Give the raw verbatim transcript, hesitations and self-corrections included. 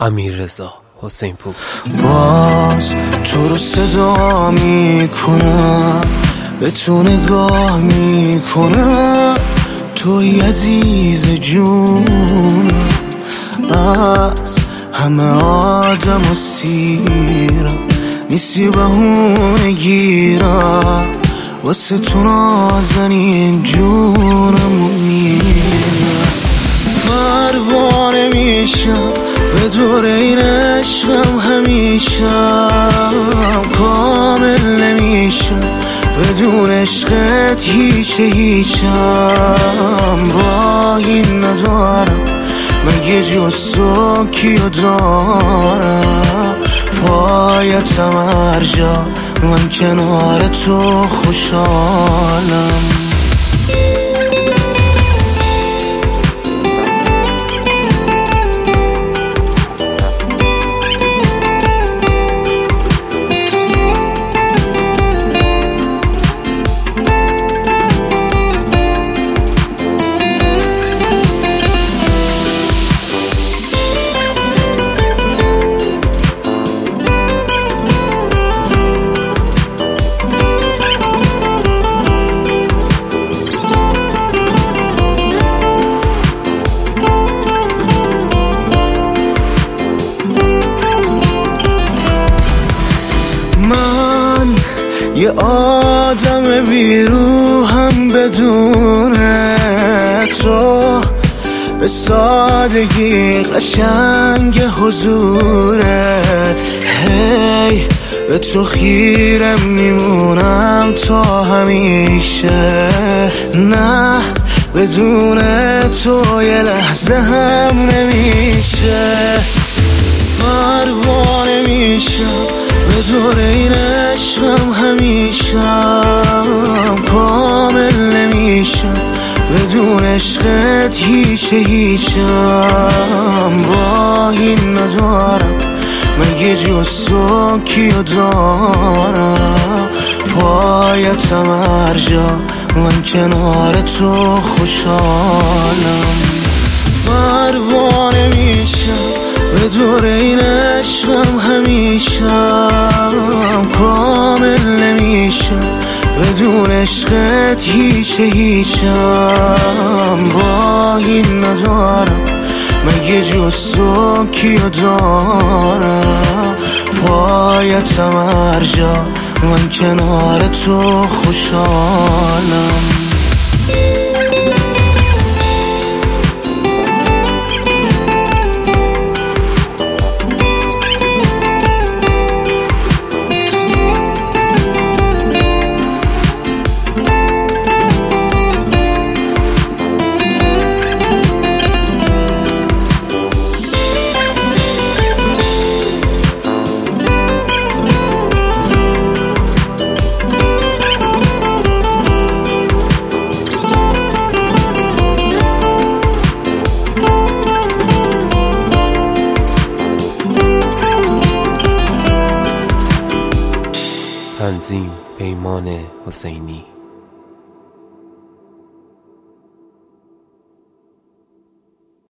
امیررضا حسینپور. باز تو رو صدا میکنم، به تو نگاه میکنم، توی عزیز جونم. از همه آدم و سیرم نیستی بهونه گیرم، واسه تو نازنین جونم و میرم. پروانه میشم به دور این عشقم، همیشم کامل نمیشم بدون عشقت، هیچ هیچم. راهی ندارم مگه جز تو کیو دارم، پایتم هر جا من کنار تو خوشحالم. من یه آدم بیروحم بدون تو، به سادگی قشنگ حضورت. هی به تو خیره میمونم تا همیشه، نه بدون تو یه لحظه هم نمیشه. پروانه میشم به دور این عشقم، همیشم کامل نمیشم بدون عشقت، هیچ هیچم. راهی ندارم مگه جز تو کیو دارم، پایتم هر جا من کنار تو خوشحالم. پروانه میشم به دور این عشقم، همیشم کامل نمیشم بدون عشقت، هیچ هیچم. راهی ندارم مگه جز تو کیو دارم، پایتم هر جا من کنار تو خوشحالم. تنظیم پیمان حسینی.